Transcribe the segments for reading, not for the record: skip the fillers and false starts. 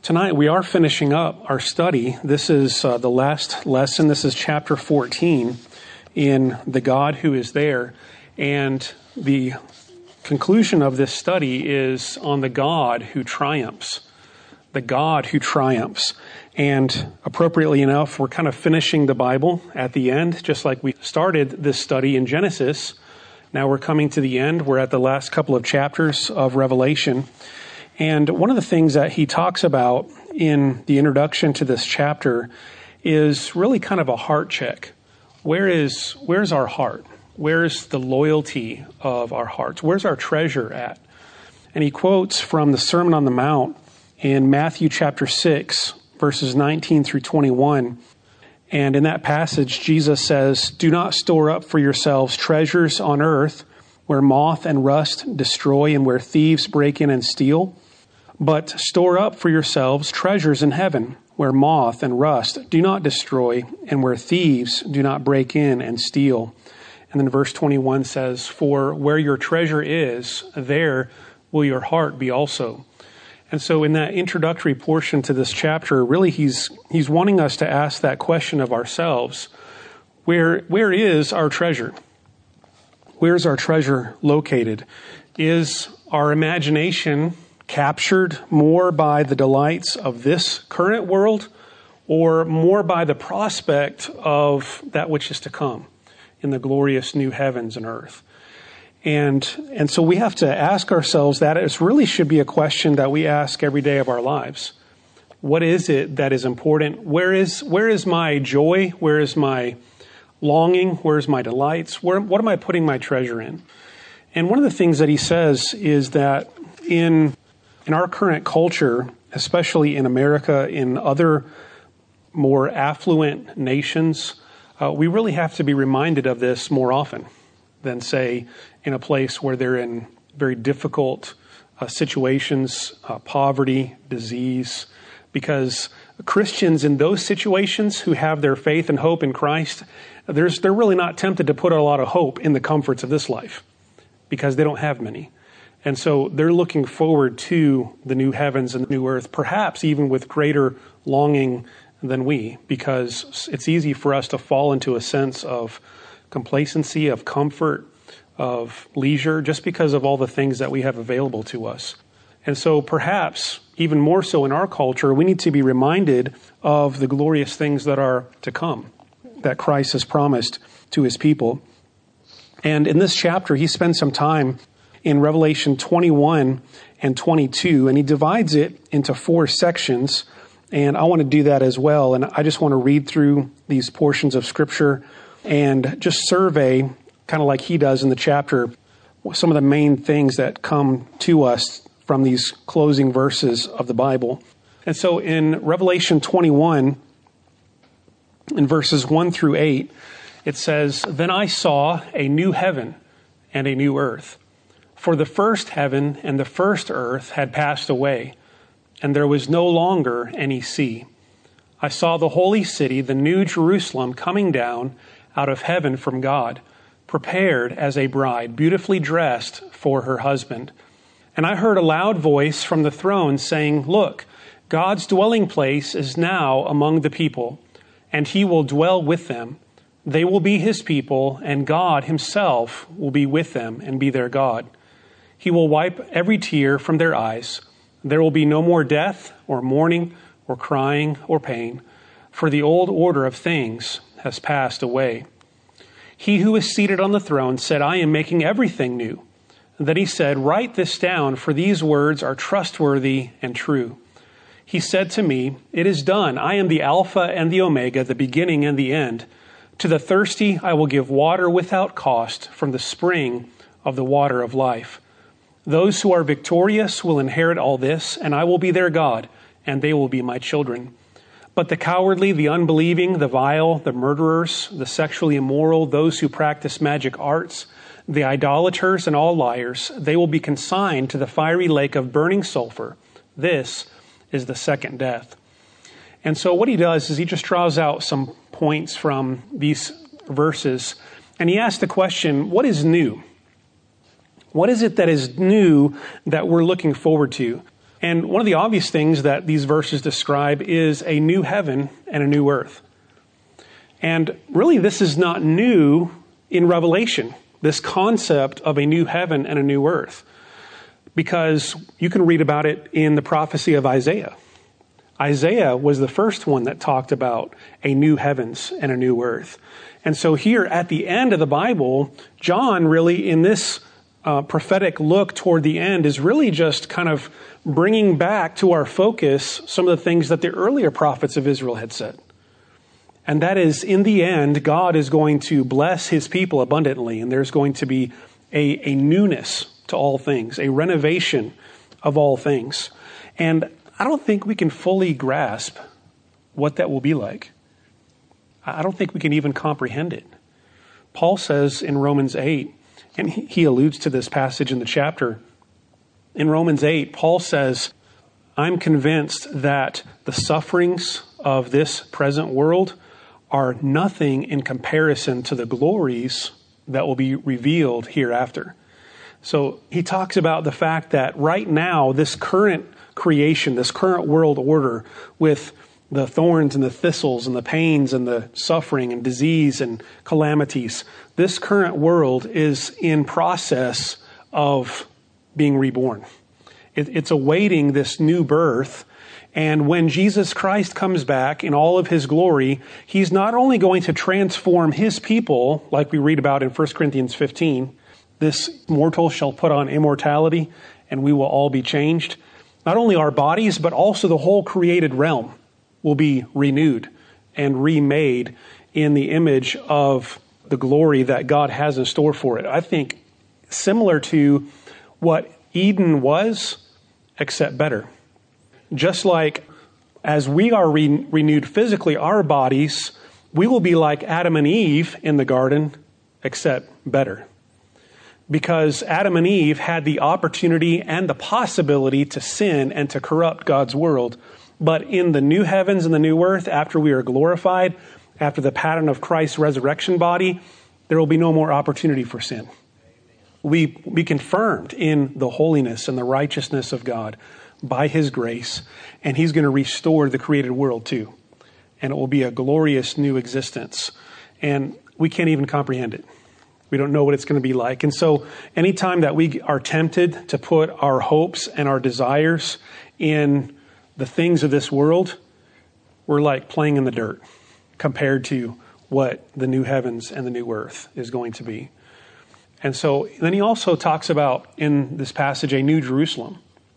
Tonight we are finishing up our study. This is the last lesson. This is chapter 14 in The God Who Is There. And the conclusion of this study is on the God who triumphs. The God who triumphs. And appropriately enough, we're kind of finishing the Bible at the end, just like we started this study in Genesis. Now we're coming to the end. We're at the last couple of chapters of Revelation. And one of the things that he talks about in the introduction to this chapter is really kind of a heart check. Where's our heart? Where's the loyalty of our hearts? Where's our treasure at? And he quotes from the Sermon on the Mount in Matthew chapter 6, verses 19 through 21. And in that passage, Jesus says, "Do not store up for yourselves treasures on earth where moth and rust destroy and where thieves break in and steal. But store up for yourselves treasures in heaven, where moth and rust do not destroy, and where thieves do not break in and steal." And then verse 21 says, "For where your treasure is, there will your heart be also." And so in that introductory portion to this chapter, really he's wanting us to ask that question of ourselves. Where is our treasure? Where's our treasure located? Is our imagination captured more by the delights of this current world or more by the prospect of that which is to come in the glorious new heavens and earth? And so we have to ask ourselves that. It really should be a question that we ask every day of our lives. What is it that is important? Where is my joy? Where is my longing? Where's my delights? What am I putting my treasure in? And one of the things that he says is that in our current culture, especially in America, in other more affluent nations, we really have to be reminded of this more often than, say, in a place where they're in very difficult situations, poverty, disease, because Christians in those situations who have their faith and hope in Christ, they're really not tempted to put a lot of hope in the comforts of this life because they don't have many. And so they're looking forward to the new heavens and the new earth, perhaps even with greater longing than we, because it's easy for us to fall into a sense of complacency, of comfort, of leisure, just because of all the things that we have available to us. And so perhaps even more so in our culture, we need to be reminded of the glorious things that are to come, that Christ has promised to his people. And in this chapter, he spends some time in Revelation 21 and 22, and he divides it into 4 sections. And I want to do that as well. And I just want to read through these portions of Scripture and just survey, kind of like he does in the chapter, some of the main things that come to us from these closing verses of the Bible. And so in Revelation 21, in verses 1 through 8, it says, "Then I saw a new heaven and a new earth. For the first heaven and the first earth had passed away, and there was no longer any sea. I saw the holy city, the new Jerusalem, coming down out of heaven from God, prepared as a bride, beautifully dressed for her husband. And I heard a loud voice from the throne saying, 'Look, God's dwelling place is now among the people, and he will dwell with them. They will be his people, and God himself will be with them and be their God. He will wipe every tear from their eyes. There will be no more death or mourning or crying or pain, for the old order of things has passed away.' He who is seated on the throne said, 'I am making everything new.' And then he said, 'Write this down, for these words are trustworthy and true.' He said to me, 'It is done. I am the Alpha and the Omega, the beginning and the end. To the thirsty I will give water without cost from the spring of the water of life. Those who are victorious will inherit all this, and I will be their God, and they will be my children. But the cowardly, the unbelieving, the vile, the murderers, the sexually immoral, those who practice magic arts, the idolaters, and all liars, they will be consigned to the fiery lake of burning sulfur. This is the second death.'" And so what he does is he just draws out some points from these verses, and he asks the question, what is new? What is it that is new that we're looking forward to? And one of the obvious things that these verses describe is a new heaven and a new earth. And really, this is not new in Revelation, this concept of a new heaven and a new earth, because you can read about it in the prophecy of Isaiah. Isaiah was the first one that talked about a new heavens and a new earth. And so here at the end of the Bible, John really, in this prophetic look toward the end, is really just kind of bringing back to our focus some of the things that the earlier prophets of Israel had said. And that is, in the end, God is going to bless his people abundantly, and there's going to be a newness to all things, a renovation of all things. And I don't think we can fully grasp what that will be like. I don't think we can even comprehend it. Paul says in Romans 8, and he alludes to this passage in the chapter, in Romans 8, Paul says, I'm convinced that the sufferings of this present world are nothing in comparison to the glories that will be revealed hereafter. So he talks about the fact that right now, this current creation, this current world order with the thorns and the thistles and the pains and the suffering and disease and calamities, this current world is in process of being reborn. It's awaiting this new birth. And when Jesus Christ comes back in all of his glory, he's not only going to transform his people, like we read about in 1 Corinthians 15, this mortal shall put on immortality and we will all be changed. Not only our bodies, but also the whole created realm will be renewed and remade in the image of the glory that God has in store for it. I think similar to what Eden was, except better. Just like as we are renewed physically, our bodies, we will be like Adam and Eve in the garden, except better. Because Adam and Eve had the opportunity and the possibility to sin and to corrupt God's world. But in the new heavens and the new earth, after we are glorified, after the pattern of Christ's resurrection body, there will be no more opportunity for sin. We be confirmed in the holiness and the righteousness of God by his grace, and he's going to restore the created world too. And it will be a glorious new existence. And we can't even comprehend it. We don't know what it's going to be like. And so anytime that we are tempted to put our hopes and our desires in the things of this world, we're like playing in the dirt compared to what the new heavens and the new earth is going to be. And so then he also talks about in this passage a new Jerusalem.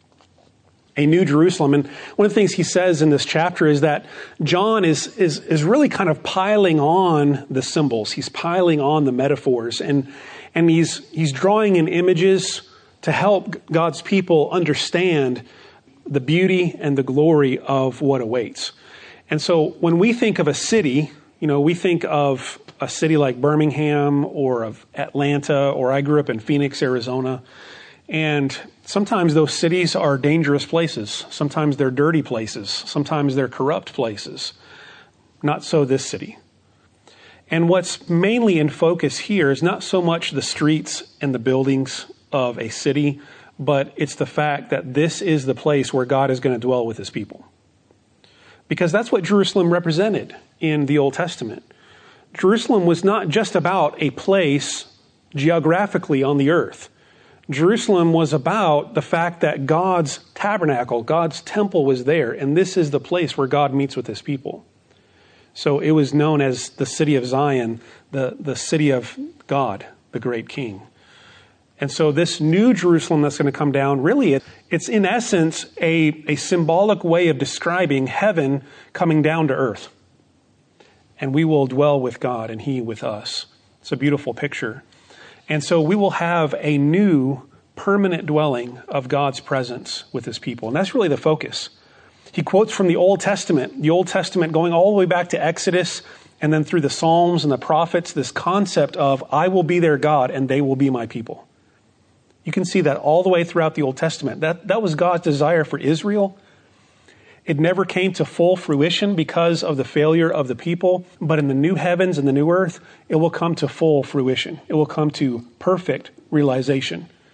A new Jerusalem. And one of the things he says in this chapter is that John is really kind of piling on the symbols. He's piling on the metaphors, and he's drawing in images to help God's people understand the beauty and the glory of what awaits. And so when we think of a city, we think of a city like Birmingham or of Atlanta, or I grew up in Phoenix, Arizona. And sometimes those cities are dangerous places. Sometimes they're dirty places. Sometimes they're corrupt places. Not so this city. And what's mainly in focus here is not so much the streets and the buildings of a city, but it's the fact that this is the place where God is going to dwell with his people. Because that's what Jerusalem represented in the Old Testament. Jerusalem was not just about a place geographically on the earth. Jerusalem was about the fact that God's tabernacle, God's temple was there, and this is the place where God meets with his people. So it was known as the city of Zion, the city of God, the great king. And so this new Jerusalem that's going to come down, really, it's in essence a symbolic way of describing heaven coming down to earth. And we will dwell with God and he with us. It's a beautiful picture. And so we will have a new permanent dwelling of God's presence with his people. And that's really the focus. He quotes from the Old Testament going all the way back to Exodus and then through the Psalms and the prophets, this concept of I will be their God and they will be my people. You can see that all the way throughout the Old Testament. That was God's desire for Israel. It never came to full fruition because of the failure of the people. But in the new heavens and the new earth, it will come to full fruition. It will come to perfect realization.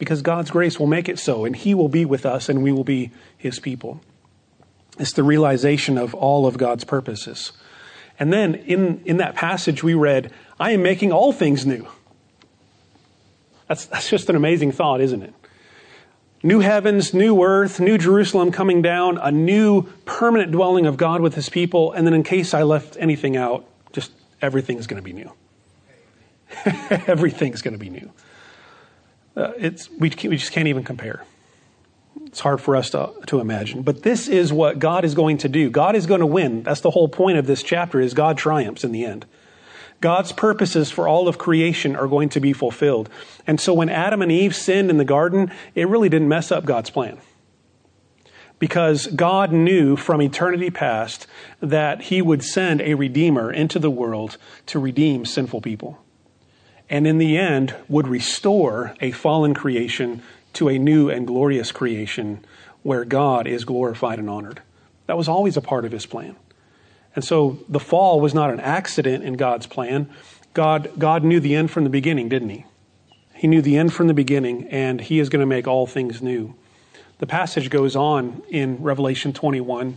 because God's grace will make it so, and he will be with us and we will be his people. It's the realization of all of God's purposes. And then in that passage we read, I am making all things new. That's just an amazing thought, isn't it? New heavens, new earth, new Jerusalem coming down, a new permanent dwelling of God with his people. And then in case I left anything out, just everything's going to be new. Everything's going to be new. We just can't even compare. It's hard for us to imagine. But this is what God is going to do. God is going to win. That's the whole point of this chapter, is God triumphs in the end. God's purposes for all of creation are going to be fulfilled. And so when Adam and Eve sinned in the garden, it really didn't mess up God's plan. Because God knew from eternity past that he would send a redeemer into the world to redeem sinful people. And in the end would restore a fallen creation to a new and glorious creation where God is glorified and honored. That was always a part of his plan. And so the fall was not an accident in God's plan. God knew the end from the beginning, didn't he? He knew the end from the beginning, and he is going to make all things new. The passage goes on in Revelation 21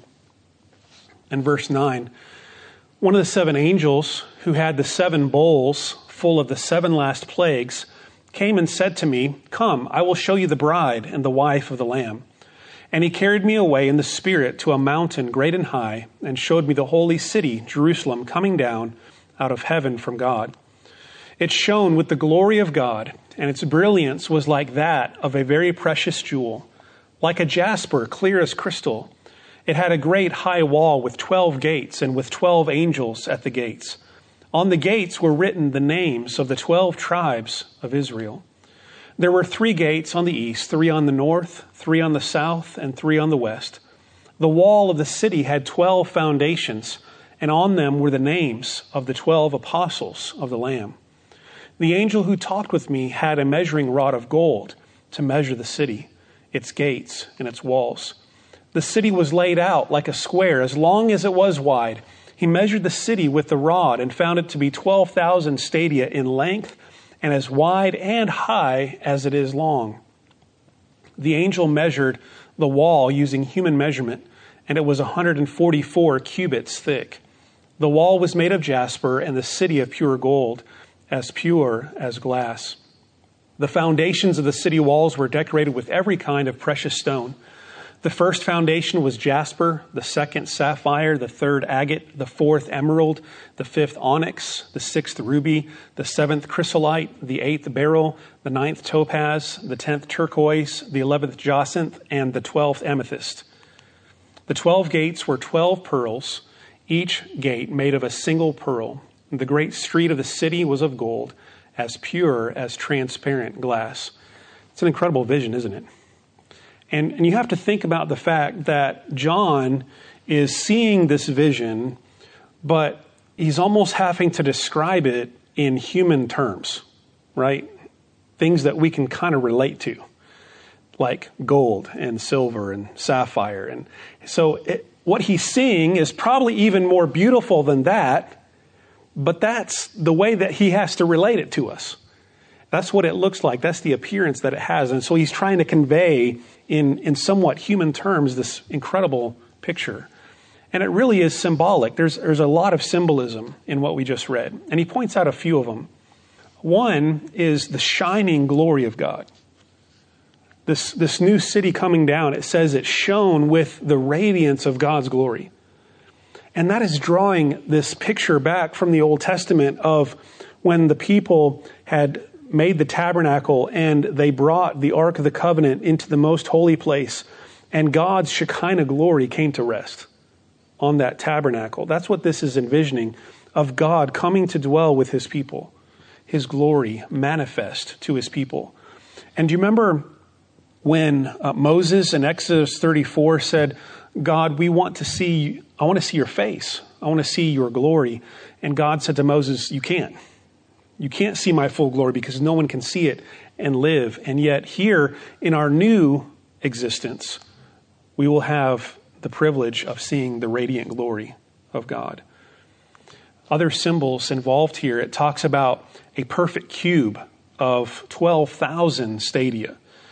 and verse 9. One of the 7 angels who had the 7 bowls full of the 7 last plagues came and said to me, "Come, I will show you the bride and the wife of the Lamb." And he carried me away in the Spirit to a mountain great and high, and showed me the holy city, Jerusalem, coming down out of heaven from God. It shone with the glory of God, and its brilliance was like that of a very precious jewel, like a jasper, clear as crystal. It had a great high wall with 12 gates, and with 12 angels at the gates. On the gates were written the names of the 12 tribes of Israel. There were 3 gates on the east, 3 on the north, 3 on the south, and 3 on the west. The wall of the city had 12 foundations, and on them were the names of the 12 apostles of the Lamb. The angel who talked with me had a measuring rod of gold to measure the city, its gates, and its walls. The city was laid out like a square, as long as it was wide. He measured the city with the rod and found it to be 12,000 stadia in length, and as wide and high as it is long. The angel measured the wall using human measurement, and it was 144 cubits thick. The wall was made of jasper, and the city of pure gold, as pure as glass. The foundations of the city walls were decorated with every kind of precious stone. The first foundation was jasper, the second sapphire, the third agate, the fourth emerald, the fifth onyx, the sixth ruby, the seventh chrysolite, the eighth beryl, the ninth topaz, the 10th turquoise, the 11th jacinth, and the 12th amethyst. The 12 gates were 12 pearls, each gate made of a single pearl. The great street of the city was of gold, as pure as transparent glass. It's an incredible vision, isn't it? And you have to think about the fact that John is seeing this vision, but he's almost having to describe it in human terms, right? Things that we can kind of relate to, like gold and silver and sapphire. And so what he's seeing is probably even more beautiful than that, but that's the way that he has to relate it to us. That's what it looks like. That's the appearance that it has. And so he's trying to convey in somewhat human terms this incredible picture. And it really is symbolic. There's a lot of symbolism in what we just read. And he points out a few of them. One is the shining glory of God. This new city coming down, it says it shone with the radiance of God's glory. And that is drawing this picture back from the Old Testament of when the people had made the tabernacle and they brought the Ark of the Covenant into the most holy place, and God's Shekinah glory came to rest on that tabernacle. That's what this is envisioning, of God coming to dwell with his people, his glory manifest to his people. And do you remember when Moses in Exodus 34 said, God, I want to see your face. I want to see your glory. And God said to Moses, you can't. You can't see my full glory because no one can see it and live. And yet here in our new existence, we will have the privilege of seeing the radiant glory of God. Other symbols involved here, it talks about a perfect cube of 12,000 stadia.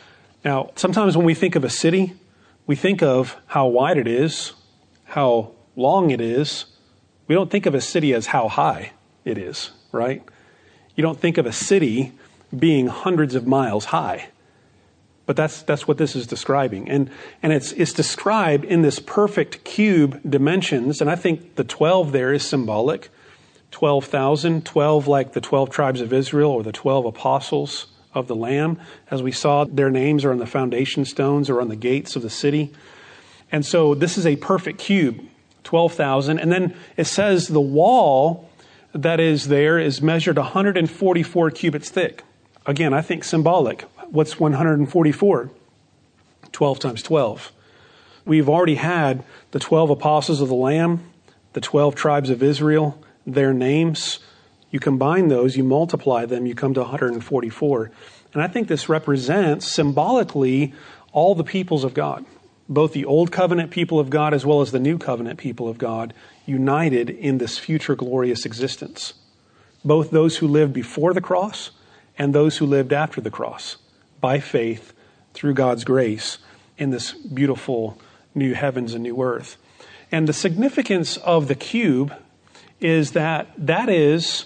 Now, sometimes when we think of a city, we think of how wide it is, how long it is. We don't think of a city as how high it is, right? You don't think of a city being hundreds of miles high. But that's what this is describing. And it's described in this perfect cube dimensions. And I think the 12 there is symbolic. 12,000, 12 like the 12 tribes of Israel or the 12 apostles of the Lamb. As we saw, their names are on the foundation stones or on the gates of the city. And so this is a perfect cube, 12,000. And then it says the wall that is there is measured 144 cubits thick. Again, I think symbolic. What's 144? 12 times 12. We've already had the 12 apostles of the Lamb, the 12 tribes of Israel, their names. You combine those, you multiply them, you come to 144. And I think this represents symbolically all the peoples of God, both the Old Covenant people of God as well as the New Covenant people of God, united in this future glorious existence. Both those who lived before the cross and those who lived after the cross, by faith, through God's grace, in this beautiful new heavens and new earth. And the significance of the cube is that is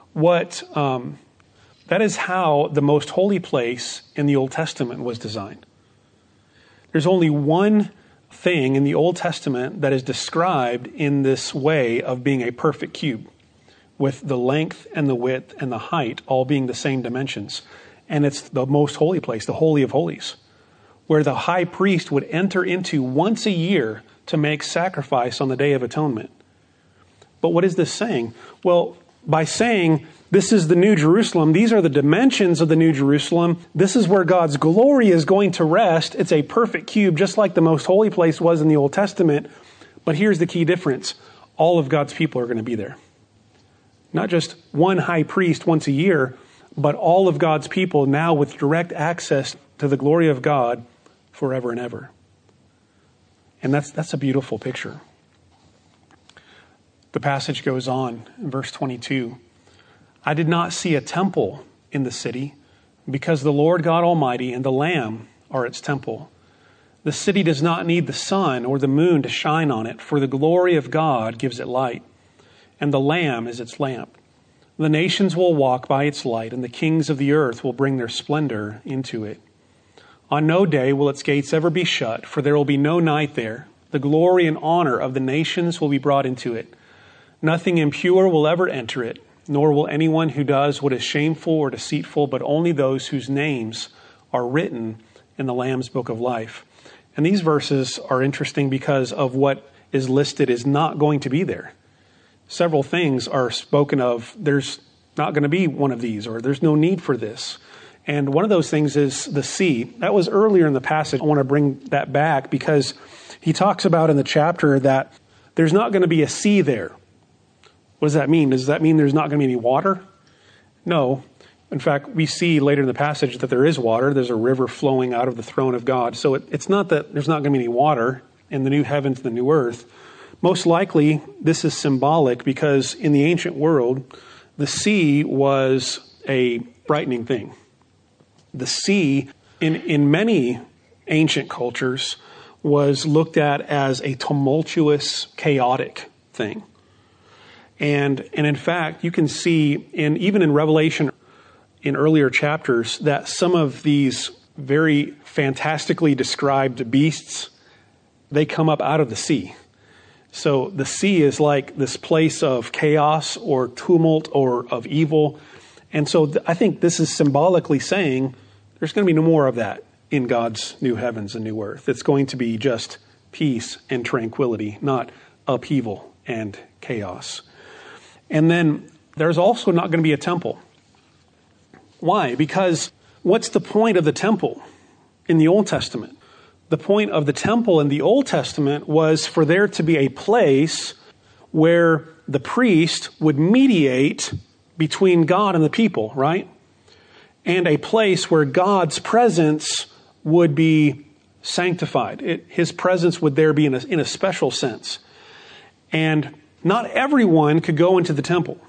how the most holy place in the Old Testament was designed. There's only one thing in the Old Testament that is described in this way of being a perfect cube, with the length and the width and the height all being the same dimensions. And it's the most holy place, the Holy of Holies, where the high priest would enter into once a year to make sacrifice on the Day of Atonement. But what is this saying? Well, by saying this is the New Jerusalem, these are the dimensions of the New Jerusalem, this is where God's glory is going to rest. It's a perfect cube, just like the most holy place was in the Old Testament. But here's the key difference. All of God's people are going to be there. Not just one high priest once a year, but all of God's people now with direct access to the glory of God forever and ever. And that's a beautiful picture. The passage goes on in verse 22. I did not see a temple in the city, because the Lord God Almighty and the Lamb are its temple. The city does not need the sun or the moon to shine on it, for the glory of God gives it light, and the Lamb is its lamp. The nations will walk by its light, and the kings of the earth will bring their splendor into it. On no day will its gates ever be shut, for there will be no night there. The glory and honor of the nations will be brought into it. Nothing impure will ever enter it, nor will anyone who does what is shameful or deceitful, but only those whose names are written in the Lamb's book of life. And these verses are interesting because of what is listed is not going to be there. Several things are spoken of. There's not going to be one of these, or there's no need for this. And one of those things is the sea. That was earlier in the passage. I want to bring that back because he talks about in the chapter that there's not going to be a sea there. What does that mean? Does that mean there's not going to be any water? No. In fact, we see later in the passage that there is water. There's a river flowing out of the throne of God. So it's not that there's not going to be any water in the new heavens and the new earth. Most likely, this is symbolic because in the ancient world, the sea was a frightening thing. The sea, in many ancient cultures, was looked at as a tumultuous, chaotic thing. And in fact, you can see, even in Revelation, in earlier chapters, that some of these very fantastically described beasts, they come up out of the sea. So the sea is like this place of chaos or tumult or of evil. And so I think this is symbolically saying there's going to be no more of that in God's new heavens and new earth. It's going to be just peace and tranquility, not upheaval and chaos. And then there's also not going to be a temple. Why? Because what's the point of the temple in the Old Testament? The point of the temple in the Old Testament was for there to be a place where the priest would mediate between God and the people, right? And a place where God's presence would be sanctified. His presence would there be in a special sense. And not everyone could go into the temple.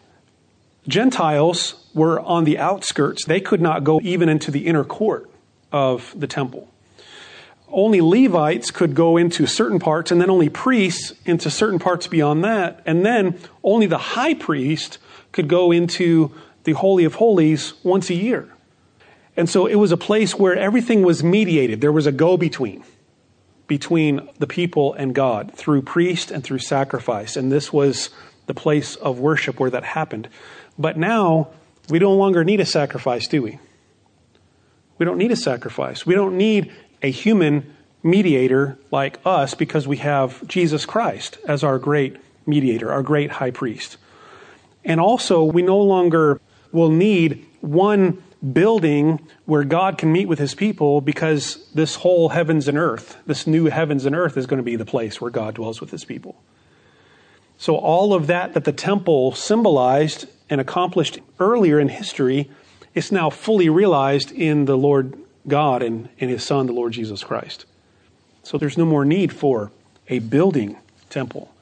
Gentiles were on the outskirts. They could not go even into the inner court of the temple. Only Levites could go into certain parts, and then only priests into certain parts beyond that. And then only the high priest could go into the Holy of Holies once a year. And so it was a place where everything was mediated. There was a go-between between the people and God through priest and through sacrifice. And this was the place of worship where that happened. But now we no longer need a sacrifice, do we? We don't need a sacrifice. We don't need a human mediator like us because we have Jesus Christ as our great mediator, our great high priest. And also, we no longer will need one building where God can meet with his people because this whole heavens and earth, this new heavens and earth is going to be the place where God dwells with his people. So all of that the temple symbolized and accomplished earlier in history is now fully realized in the Lord God and in his Son, the Lord Jesus Christ. So there's no more need for a building temple.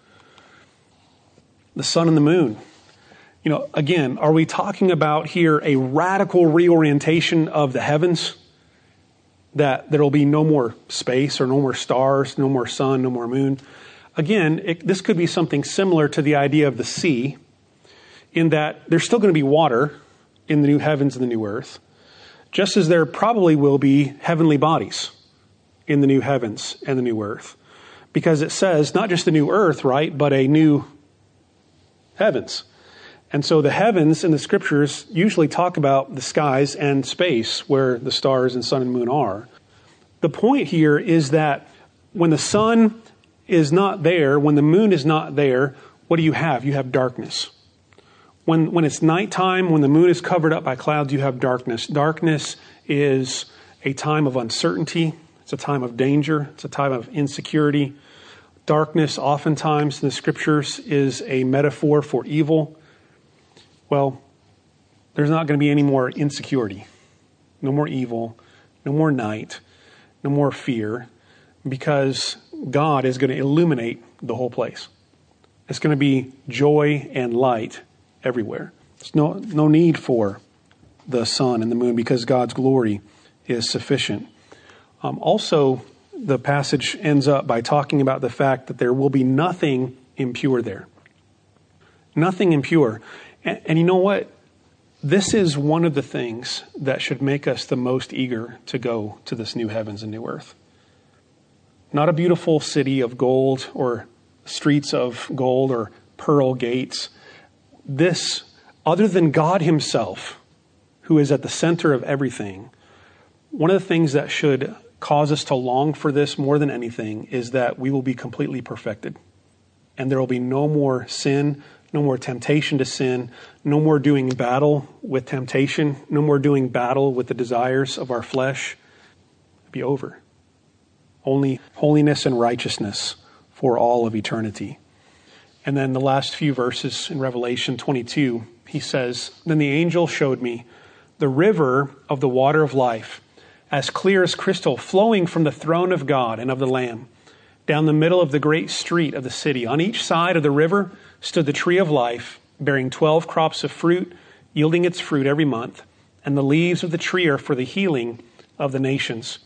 The sun and the moon. Again, are we talking about here a radical reorientation of the heavens? That there will be no more space or no more stars, no more sun, no more moon? Again, this could be something similar to the idea of the sea, in that there's still going to be water in the new heavens and the new earth, just as there probably will be heavenly bodies in the new heavens and the new earth. Because it says not just the new earth, right, but a new heavens. And so the heavens in the scriptures usually talk about the skies and space where the stars and sun and moon are. The point here is that when the sun is not there, when the moon is not there, what do you have? You have darkness. When it's nighttime, when the moon is covered up by clouds, you have darkness. Darkness is a time of uncertainty. It's a time of danger. It's a time of insecurity. Darkness, oftentimes in the scriptures, is a metaphor for evil. Well, there's not going to be any more insecurity. No more evil. No more night. No more fear. Because God is going to illuminate the whole place. It's going to be joy and light everywhere. There's no need for the sun and the moon because God's glory is sufficient. Also, the passage ends up by talking about the fact that there will be nothing impure there. Nothing impure. And you know what? This is one of the things that should make us the most eager to go to this new heavens and new earth. Not a beautiful city of gold or streets of gold or pearl gates. This, other than God himself, who is at the center of everything, one of the things that should cause us to long for this more than anything is that we will be completely perfected. And there will be no more sin, no more temptation to sin, no more doing battle with temptation, no more doing battle with the desires of our flesh. It'll be over. Only holiness and righteousness for all of eternity. And then the last few verses in Revelation 22, he says, "Then the angel showed me the river of the water of life, as clear as crystal, flowing from the throne of God and of the Lamb, down the middle of the great street of the city. On each side of the river stood the tree of life, bearing 12 crops of fruit, yielding its fruit every month. And the leaves of the tree are for the healing of the nations.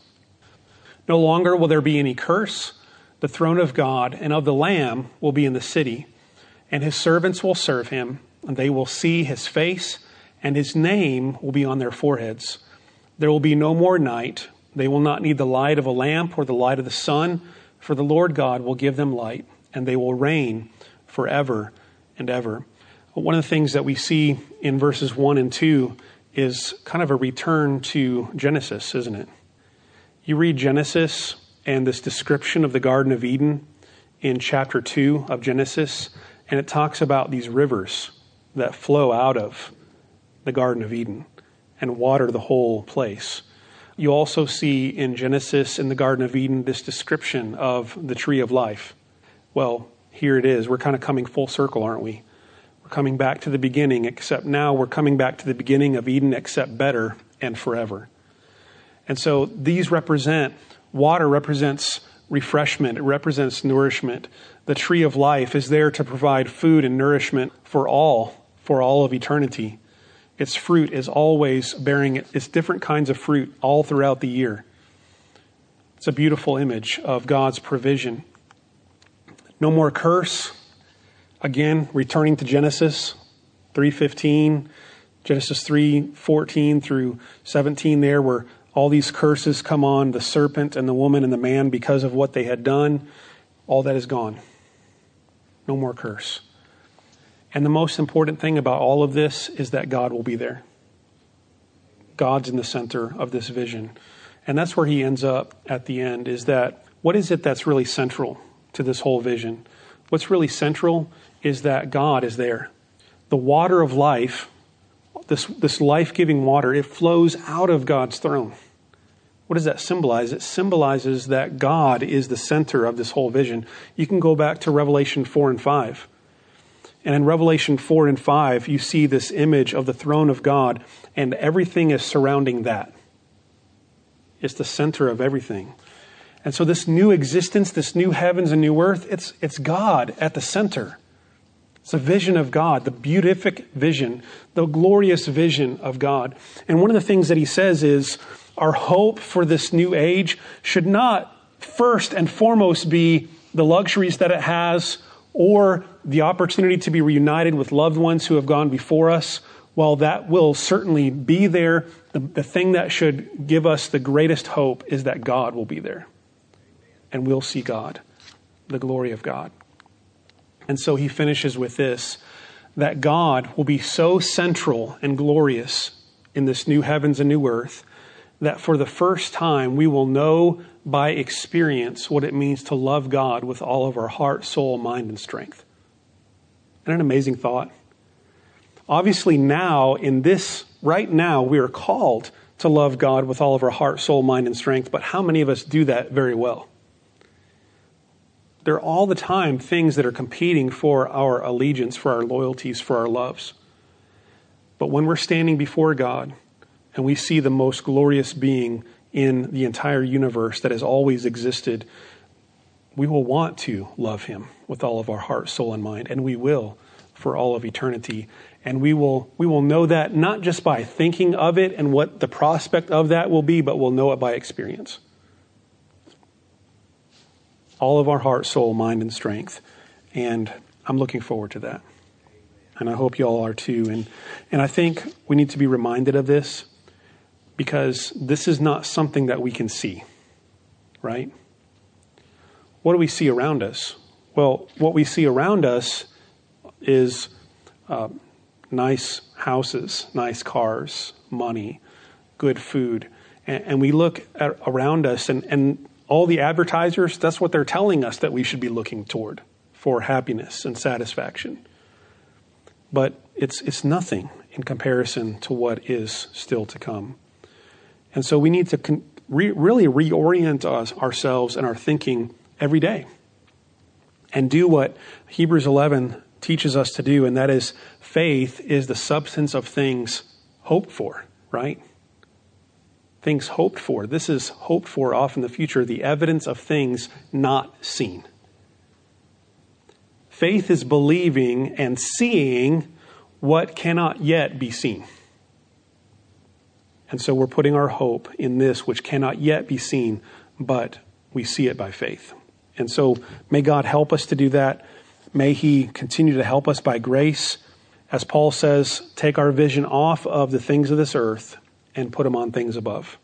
No longer will there be any curse. The throne of God and of the Lamb will be in the city, and his servants will serve him, and they will see his face, and his name will be on their foreheads. There will be no more night. They will not need the light of a lamp or the light of the sun, for the Lord God will give them light, and they will reign forever and ever." One of the things that we see in verses 1 and 2 is kind of a return to Genesis, isn't it? You read Genesis and this description of the Garden of Eden in chapter 2 of Genesis, and it talks about these rivers that flow out of the Garden of Eden and water the whole place. You also see in Genesis, in the Garden of Eden, this description of the tree of life. Well, here it is. We're kind of coming full circle, aren't we? We're coming back to the beginning, except now we're coming back to the beginning of Eden, except better and forever. And so these water represents refreshment. It represents nourishment. The tree of life is there to provide food and nourishment for all of eternity. Its fruit is always bearing its different kinds of fruit all throughout the year. It's a beautiful image of God's provision. No more curse. Again, returning to Genesis 3:15, Genesis 3:14 through 17 there, where all these curses come on the serpent and the woman and the man because of what they had done. All that is gone. No more curse. And the most important thing about all of this is that God will be there. God's in the center of this vision. And that's where he ends up at the end, is that what is it that's really central to this whole vision? What's really central is that God is there. The water of life, this life-giving water, it flows out of God's throne. What does that symbolize? It symbolizes that God is the center of this whole vision. You can go back to Revelation 4 and 5. And in Revelation 4 and 5, you see this image of the throne of God, and everything is surrounding that. It's the center of everything. And so this new existence, this new heavens and new earth, it's God at the center. It's a vision of God, the beatific vision, the glorious vision of God. And one of the things that he says is, our hope for this new age should not first and foremost be the luxuries that it has or the opportunity to be reunited with loved ones who have gone before us. While that will certainly be there, the thing that should give us the greatest hope is that God will be there. And we'll see God, the glory of God. And so he finishes with this, that God will be so central and glorious in this new heavens and new earth that for the first time we will know by experience what it means to love God with all of our heart, soul, mind, and strength. Isn't that an amazing thought? Obviously now, right now, we are called to love God with all of our heart, soul, mind, and strength, but how many of us do that very well? There are all the time things that are competing for our allegiance, for our loyalties, for our loves. But when we're standing before God and we see the most glorious being in the entire universe that has always existed, we will want to love him with all of our heart, soul, and mind, and we will for all of eternity. And we will know that not just by thinking of it and what the prospect of that will be, but we'll know it by experience. All of our heart, soul, mind, and strength. And I'm looking forward to that. And I hope you all are too. And I think we need to be reminded of this because this is not something that we can see, right? What do we see around us? Well, what we see around us is nice houses, nice cars, money, good food. And we look around us and all the advertisers, that's what they're telling us that we should be looking toward for happiness and satisfaction. But it's nothing in comparison to what is still to come. And so we need to really reorient ourselves and our thinking every day and do what Hebrews 11 teaches us to do, and that is faith is the substance of things hoped for, right? Things hoped for. This is hoped for off in the future, the evidence of things not seen. Faith is believing and seeing what cannot yet be seen. And so we're putting our hope in this which cannot yet be seen, but we see it by faith. And so may God help us to do that. May he continue to help us by grace. As Paul says, take our vision off of the things of this earth and put them on things above.